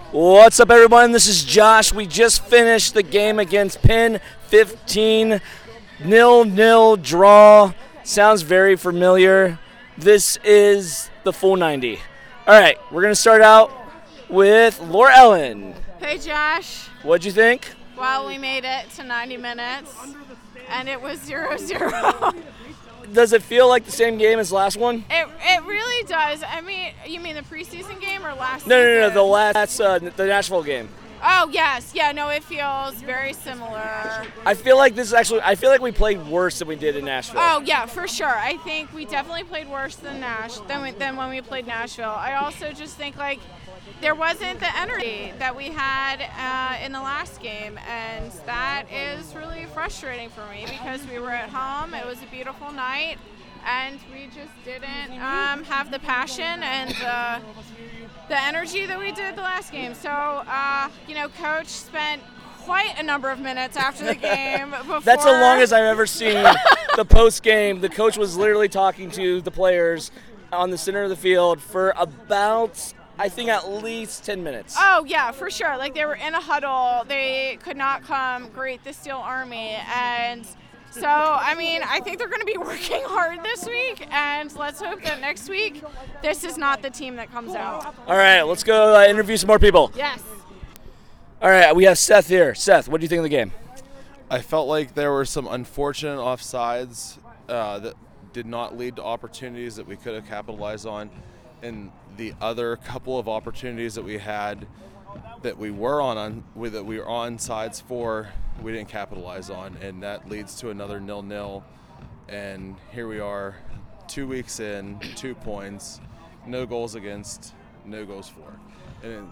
What's up, everyone? This is Josh. We just finished the game against Penn. 15 0-0 draw. Sounds very familiar. This is the full 90. All right, we're going to start out with Laura Ellen. Hey Josh. What'd you think? Well, we made it to 90 minutes, and it was 0-0. Does it feel like the same game as last one? It really does. I mean, you mean the preseason game or last No, season? the Nashville game. Oh, yes. Yeah, no, it feels very similar. I feel like we played worse than we did in Nashville. Oh, yeah, for sure. I think we definitely played worse than when we played Nashville. I also just think, like, there wasn't the energy that we had in the last game, and that is really frustrating for me because we were at home. It was a beautiful night, and we just didn't have the passion and the energy that we did the last game. So, Coach spent quite a number of minutes after the game before. That's the longest I've ever seen the post game. The coach was literally talking to the players on the center of the field for about, I think, at least 10 minutes. Oh, yeah, for sure. Like, they were in a huddle. They could not greet the Steel Army. And so, I mean, I think they're going to be working hard this week. And let's hope that next week this is not the team that comes out. All right, let's go interview some more people. Yes. All right, we have Seth here. Seth, what do you think of the game? I felt like there were some unfortunate offsides that did not lead to opportunities that we could have capitalized on. And the other couple of opportunities that we had that we were on sides for, we didn't capitalize on, and that leads to another 0-0. And here we are, 2 weeks in, 2 points, no goals against, no goals for. And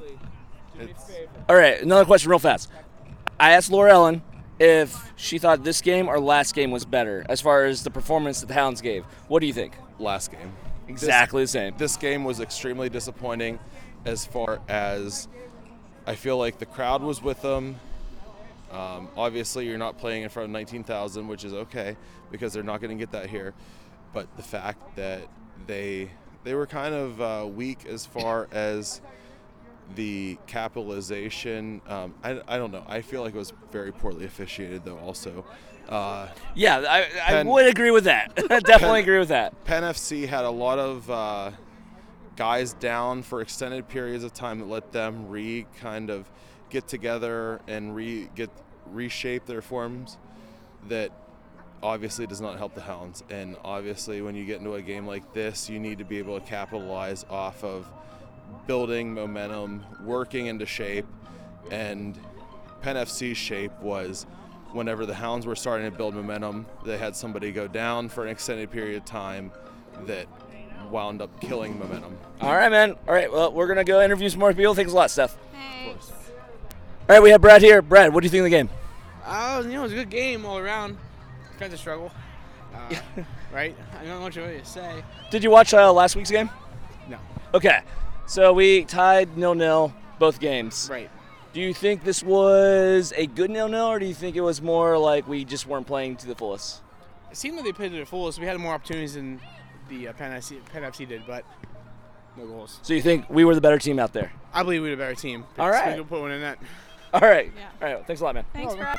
all right, another question real fast. I asked Laura Ellen if she thought this game or last game was better as far as the performance that the Hounds gave. What do you think? last game. Exactly the same. This game was extremely disappointing as far as I feel like the crowd was with them. Obviously, you're not playing in front of 19,000, which is okay because they're not going to get that here. But the fact that they were kind of weak as far as the capitalization, I don't know. I feel like it was very poorly officiated, though, also. Yeah, I would agree with that. Definitely agree with that. Penn FC had a lot of guys down for extended periods of time that let them kind of get together and reshape their forms. That obviously does not help the Hounds. And obviously when you get into a game like this, you need to be able to capitalize off of building momentum, working into shape. And Penn FC's shape was whenever the Hounds were starting to build momentum, they had somebody go down for an extended period of time that wound up killing momentum. All right, man. All right, well, we're going to go interview some more people. Thanks a lot, Steph. Thanks. All right, we have Brad here. Brad, what do you think of the game? It was a good game all around. Kind of struggle. Right? I don't know much of what to say. Did you watch last week's game? No. Okay. So we tied 0-0 both games. Right. Do you think this was a good 0-0, or do you think it was more like we just weren't playing to the fullest? It seemed like they played to the fullest. We had more opportunities than the Penn FC did, but no goals. So you think we were the better team out there? I believe we were the better team. All right. We can put one in that. All right. Yeah. All right. Thanks a lot, man. Thanks for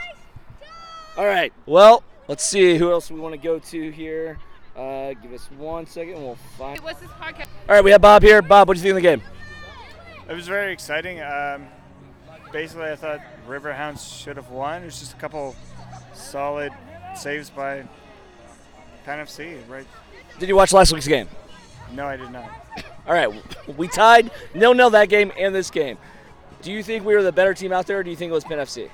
All right. Well, let's see who else we want to go to here. Give us 1 second and we'll find. What's this podcast? All right, we have Bob here. Bob, what do you think of the game? It was very exciting. Basically, I thought Riverhounds should have won. It was just a couple solid saves by Penn FC, right? Did you watch last week's game? No, I did not. All right, we tied 0-0 that game and this game. Do you think we were the better team out there, or do you think it was Penn FC?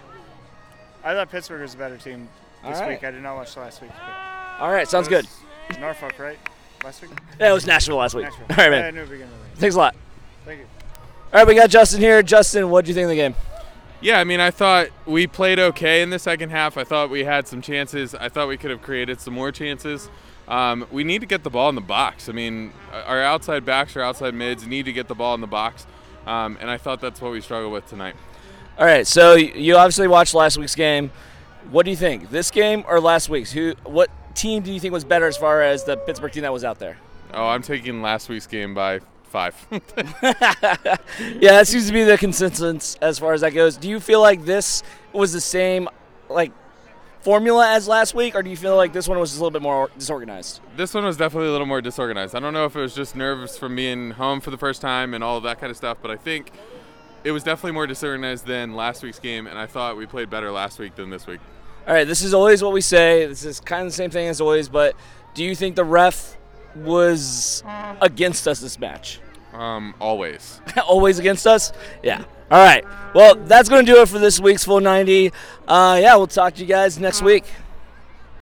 I thought Pittsburgh was a better team this All right. week. I did not watch last week. All right, sounds good. Norfolk, right? Last week? Yeah, it was Nashville last week. Nashville. All right, Yeah, I man. knew it began with that. Thanks a lot. Thank you. All right, we got Justin here. Justin, what did you think of the game? Yeah, I mean, I thought we played okay in the second half. I thought we had some chances. I thought we could have created some more chances. We need to get the ball in the box. I mean, our outside backs, our outside mids need to get the ball in the box, and I thought that's what we struggled with tonight. All right, so you obviously watched last week's game. What do you think, this game or last week's? What team do you think was better as far as the Pittsburgh team that was out there? Oh, I'm taking last week's game by 5. Yeah, that seems to be the consensus as far as that goes. Do you feel like this was the same formula as last week, or do you feel like this one was just a little bit more disorganized? This one was definitely a little more disorganized. I don't know if it was just nerves from being home for the first time and all of that kind of stuff, but I think it was definitely more disorganized than last week's game, and I thought we played better last week than this week. All right, this is always what we say. This is kind of the same thing as always, but do you think the ref was against us this match? Always. Always against us? Yeah. All right. Well, that's going to do it for this week's Full 90. We'll talk to you guys next week.